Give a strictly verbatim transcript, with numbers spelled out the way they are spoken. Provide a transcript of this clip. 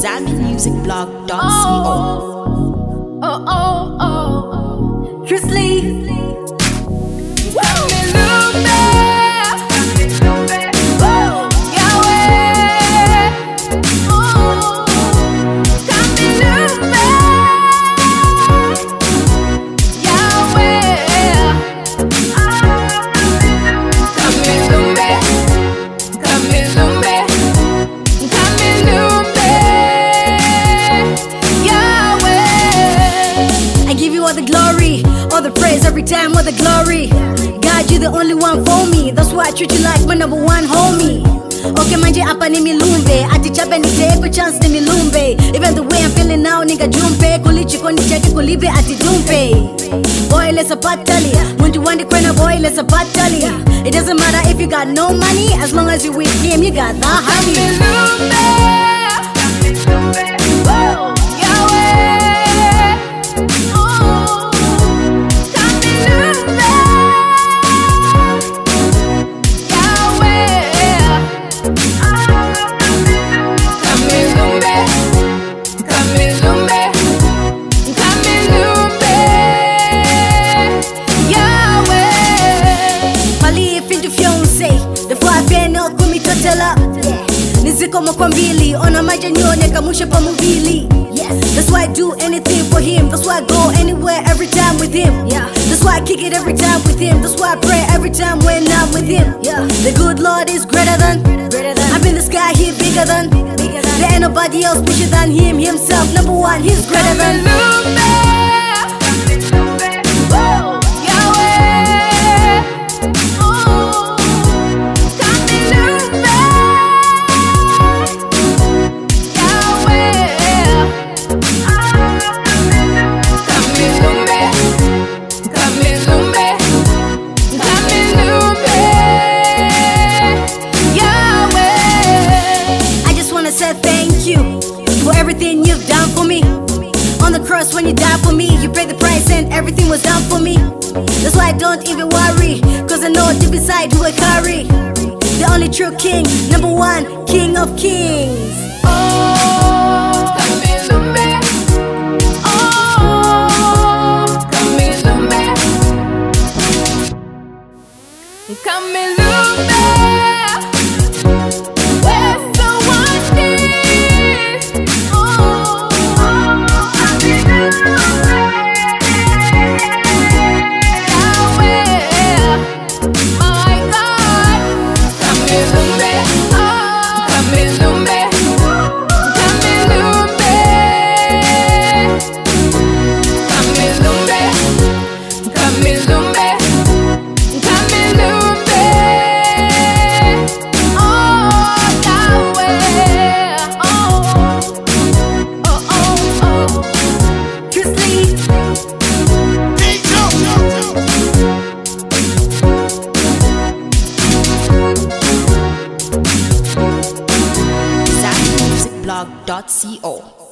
zambi music blog dot co. Oh, oh, oh, Chrisley. All the glory, all the praise every time, all the glory. God, you the only one for me. That's why I treat you like my number one homie. Okay, manje apa ni milumbe, ati chape ni take chance ni milumbe. Even the way I'm feeling now, nigga jumpe, kulichi koni cheki kulibe ati jumpe. Boy, let's a patali, mundu wandi kwena boy, let's a patali. It doesn't matter if you got no money, as long as you with him, you got the honey. Whoa. Niziko makwambili, ona maja nyone kamushe pa muvili. That's why I do anything for him. That's why I go anywhere every time with him. Yeah. That's why I kick it every time with him. That's why I pray every time when I'm with him. Yeah. The good Lord is greater than, greater than. I'm in the sky, he bigger than, bigger than. There ain't nobody else bigger than him. Himself, number one, he's greater than. Thank you for everything you've done for me. On the cross when you died for me, you paid the price and everything was done for me. That's why I don't even worry, cause I know deep inside who I carry. The only true king, number one, king of kings. Oh, Kamilumbe. Oh, Kamilumbe. Kamilumbe. zambi music blog dot co.